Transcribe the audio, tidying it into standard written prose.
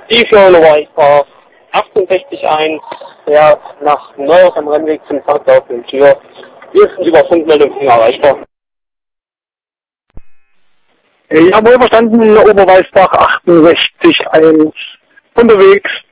Die Florida White 68-1, ja, nach Neuhaus am Rennweg zum Parklauf in Tür. Wir sind über Funkmeldung erreichbar. Jawohl, verstanden, Oberweißbach 68-1 unterwegs.